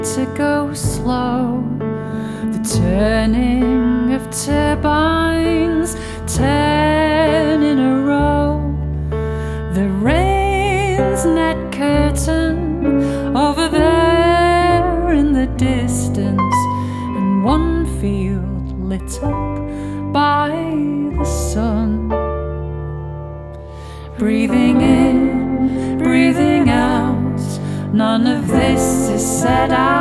to go slow, the turning of turbines, 10 in a row, the rain's net curtain over there in the distance, and one field lit up by the sun. Breathing in, breathing out, none of this is said out.